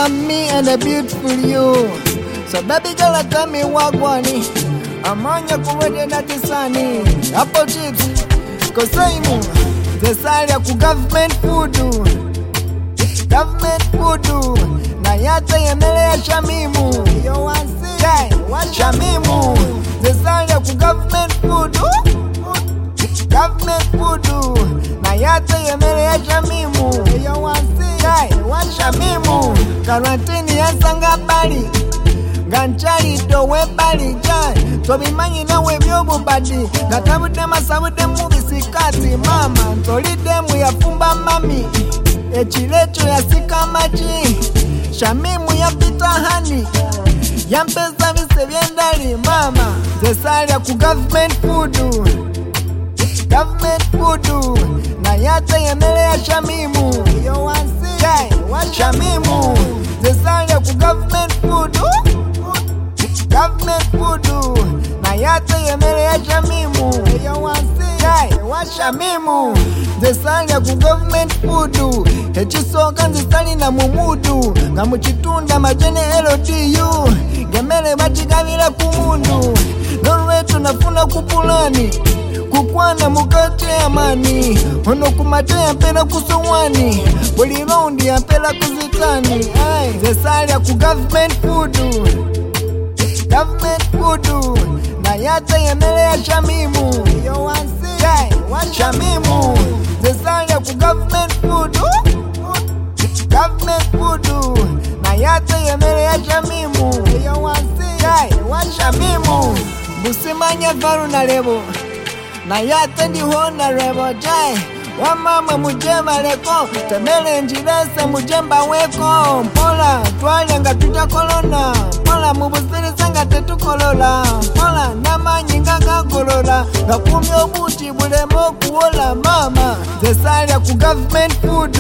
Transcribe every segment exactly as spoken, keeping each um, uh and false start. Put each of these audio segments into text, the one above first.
want me and a beautiful you. So baby girl, tell me what want it. I'm on your kuwede na tisani. Apple chips, kosaimu. Zesalia ku government food. Government food. Na yata yemele ya shamimu. Yo want see? Yeah, what shamimu? Zesalia ku government food. Government food. Na yata yemele ya shamimu. Yo want see? Yeah, what shamimu? Karantini ya sanga bali. Ganchali towe bali jai. Tobimanyi nawe byobu badi. Gatabude masabude mubisikati mama. Ntolide mu ya fumba mami. Echilecho ya sika maji. Shamimu ya pita hani. Yampesa vise vyendali mama. Zesalia ku government food. Government food. Na yata yemele ya shamimu. Yo wansi jai. Shamimu. Zesalia ku government food. Government food. Na yata yemele ya shamimu. Yo wansi jai. Shamimu. Zesalia ku government food. Echisoka nzisali na mumudu. Nga muchitunda majene L D U. Gemele batigavila kumundu. Nolwetu nafuna kupulani. Kukwana mukate amani. Ono kumate ya pela kusowani. Buli rondi ya pela kuzitani. Zesalia ku government food. Government food. Na yata yemele ya shamimu. Yo wansi jai. Shamimu. Zesalia ku government food. Government food. Na yata yemele ya shamimu. Yo wansi jai. Shamimu. Busimanya varu na lebo. Na yata ndi hona rebo jai. Wa mama mujema leko. Temele njilese mujemba weko. Mpola tuwali nga tuja kolona. Mpola mubusiri sanga tetu kolola. Mpola nama nyinga kakolola. Gakumi obuti bulemo kuola mama. Zesalia ku government food.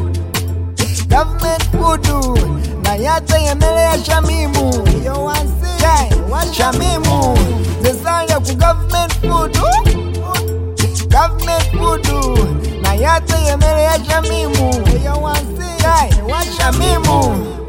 Government food. Na yata yemele ya shamimu. Yo wansi jai. Shamimu. Zesalia ku government food. Government food. Na yata yemele ya shamimu. Yo wansi jai. Shamimu.